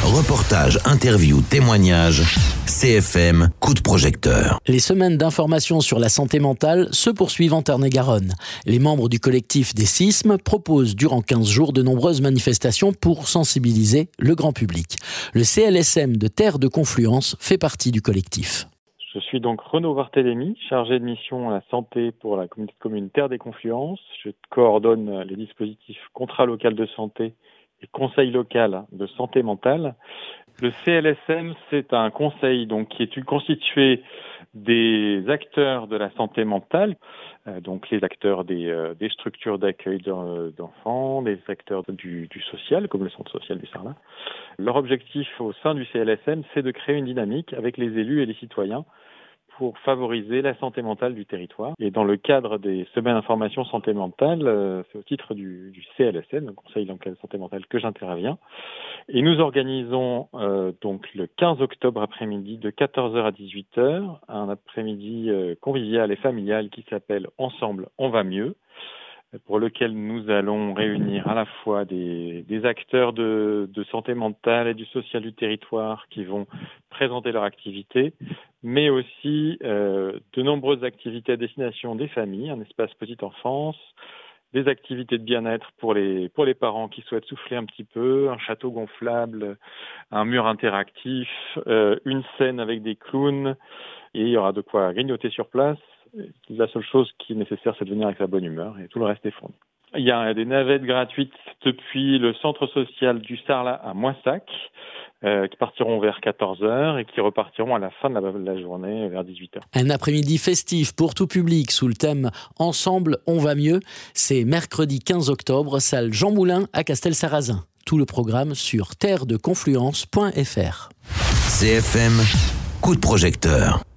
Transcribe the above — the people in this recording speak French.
Reportages, interviews, témoignages. CFM, coup de projecteur. Les semaines d'information sur la santé mentale se poursuivent en Tarn-et-Garonne. Les membres du collectif des Sismes proposent durant 15 jours de nombreuses manifestations pour sensibiliser le grand public. Le CLSM de Terre de Confluence fait partie du collectif. Je suis donc Renaud Barthélémy, chargé de mission à la santé pour la communauté de communes Terre des Confluences. Je coordonne les dispositifs contrat local de santé et conseil local de santé mentale. Le CLSM, c'est un conseil donc qui est constitué des acteurs de la santé mentale, donc les acteurs des structures d'accueil d'enfants, des acteurs du social, comme le centre social du Sarlat. Leur objectif au sein du CLSM, c'est de créer une dynamique avec les élus et les citoyens pour favoriser la santé mentale du territoire. Et dans le cadre des semaines d'information santé mentale, c'est au titre du CLSM, le Conseil local de santé mentale, que j'interviens. Et nous organisons donc le 15 octobre après-midi de 14h à 18h, un après-midi convivial et familial qui s'appelle « Ensemble, on va mieux », pour lequel nous allons réunir à la fois des acteurs de santé mentale et du social du territoire qui vont présenter leur activité, mais aussi de nombreuses activités à destination des familles, un espace petite enfance, des activités de bien-être pour les parents qui souhaitent souffler un petit peu, un château gonflable, un mur interactif, une scène avec des clowns, et il y aura de quoi grignoter sur place. La seule chose qui est nécessaire, c'est de venir avec la bonne humeur et tout le reste est fourni. Il y a des navettes gratuites depuis le centre social du Sarlat à Moissac, qui partiront vers 14h et qui repartiront à la fin de la journée vers 18h. Un après-midi festif pour tout public sous le thème « Ensemble, on va mieux ». C'est mercredi 15 octobre, salle Jean Moulin à Castelsarrasin. Tout le programme sur terredeconfluence.fr. CFM, coup de projecteur.